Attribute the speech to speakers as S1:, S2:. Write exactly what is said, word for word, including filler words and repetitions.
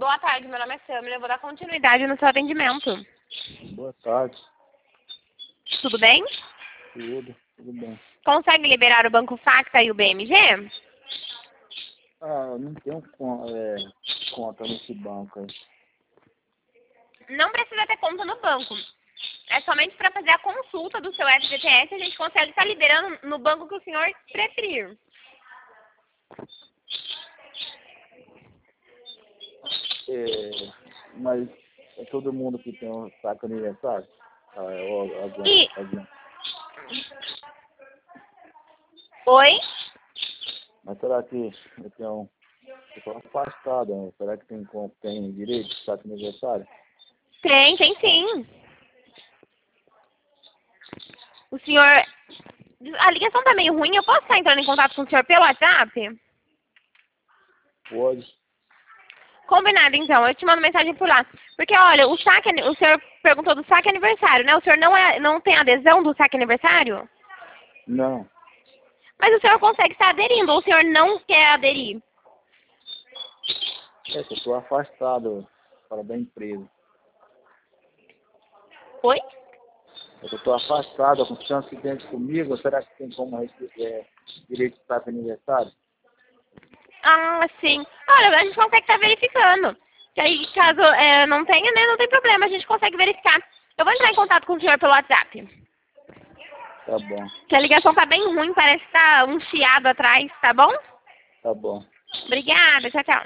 S1: Boa tarde, meu nome é Samira, eu vou dar continuidade no seu atendimento.
S2: Boa tarde.
S1: Tudo bem?
S2: Tudo, tudo bem.
S1: Consegue liberar o Banco Facta e o B M G?
S2: Ah, eu não tenho con- é, conta nesse banco aí.
S1: Não precisa ter conta no banco. É somente para fazer a consulta do seu F G T S, a gente consegue estar liberando no banco que o senhor preferir.
S2: É, mas é todo mundo que tem um saco aniversário? Ah, é, ó, alguém,
S1: E...
S2: alguém.
S1: Oi?
S2: Mas será que eu tenho um... Eu tô afastado, né? Será que tem, com- tem direito de saco aniversário?
S1: Tem, tem sim. O senhor... A ligação tá meio ruim, eu posso estar entrando em contato com o senhor pelo WhatsApp?
S2: Pode.
S1: Combinado, então. Eu te mando mensagem por lá. Porque, olha, o saque... O senhor perguntou do saque aniversário, né? O senhor não, é, não tem adesão do saque aniversário?
S2: Não.
S1: Mas o senhor consegue estar aderindo, ou o senhor não quer aderir?
S2: É que eu tô afastado fora da empresa.
S1: Oi?
S2: É que eu tô afastado, aconteceu um acidente comigo, será que tem como receber direito de saco aniversário?
S1: Ah, sim. Olha, a gente consegue estar verificando. Que aí, caso é, não tenha, né, não tem problema, a gente consegue verificar. Eu vou entrar em contato com o senhor pelo WhatsApp.
S2: Tá bom,
S1: Que a ligação tá bem ruim, parece que tá um chiado atrás, tá bom?
S2: tá bom.
S1: Obrigada, tchau, tchau.